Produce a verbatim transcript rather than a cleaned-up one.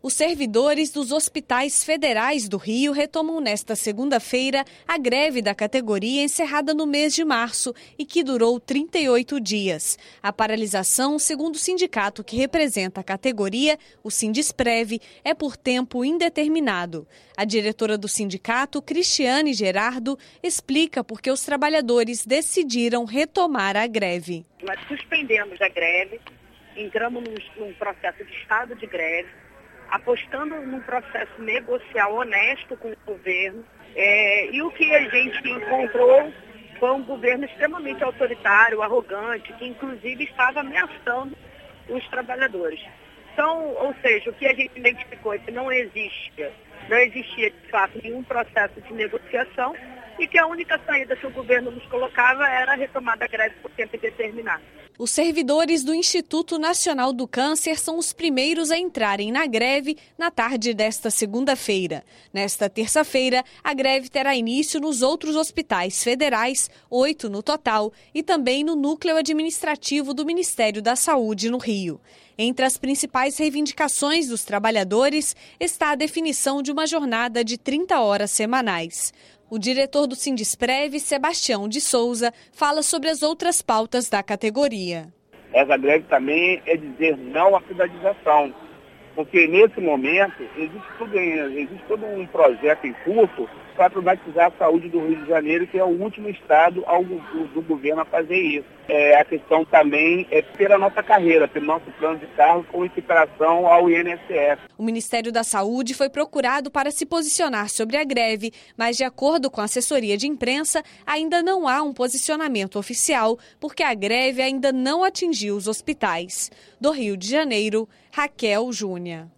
Os servidores dos hospitais federais do Rio retomam nesta segunda-feira a greve da categoria encerrada no mês de março e que durou trinta e oito dias. A paralisação, segundo o sindicato que representa a categoria, o Sindisprev, é por tempo indeterminado. A diretora do sindicato, Cristiane Gerardo, explica por que os trabalhadores decidiram retomar a greve. Nós suspendemos a greve, entramos num, num processo de estado de greve, apostando num processo negocial honesto com o governo, é, e o que a gente encontrou foi um governo extremamente autoritário, arrogante, que inclusive estava ameaçando os trabalhadores. Então, ou seja, o que a gente identificou é que não existia, não existia de fato nenhum processo de negociação e que a única saída que o governo nos colocava era a retomada da greve por tempo indeterminado. Os servidores do Instituto Nacional do Câncer são os primeiros a entrarem na greve na tarde desta segunda-feira. Nesta terça-feira, a greve terá início nos outros hospitais federais, oito no total, e também no núcleo administrativo do Ministério da Saúde, no Rio. Entre as principais reivindicações dos trabalhadores está a definição de uma jornada de trinta horas semanais. O diretor do Sindisprev, Sebastião de Souza, fala sobre as outras pautas da categoria. Essa greve também é dizer não à privatização, porque nesse momento existe, tudo, existe todo um projeto em curso para privatizar a saúde do Rio de Janeiro, que é o último estado ao, do, do governo a fazer isso. É, a questão também é pela nossa carreira, pelo nosso plano de cargo com equiparação ao I N S S. O Ministério da Saúde foi procurado para se posicionar sobre a greve, mas de acordo com a assessoria de imprensa, ainda não há um posicionamento oficial, porque a greve ainda não atingiu os hospitais. Do Rio de Janeiro, Raquel Júnior.